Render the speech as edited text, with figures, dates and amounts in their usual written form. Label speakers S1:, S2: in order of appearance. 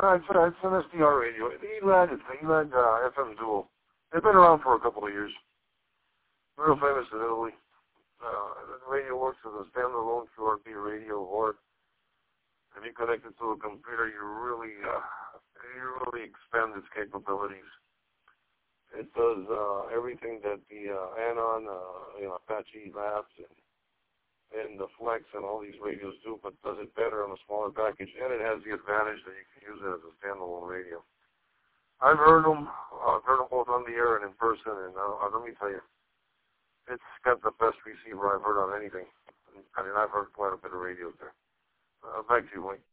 S1: It's an SDR radio. It's the ELAD FM Duo. They've been around for a couple of years. Real famous in Italy. The radio works as a standalone QRP radio, or if you connect it to a computer, you really expand its capabilities. It does everything that the Anon, Apache Labs, and the Flex and all these radios do, but does it better on a smaller package, and it has the advantage that you can use it as a standalone radio. I've heard them both on the air and in person, and let me tell you, it's got the best receiver I've heard on anything. I mean, I've heard quite a bit of radios there. Back to you, Wayne.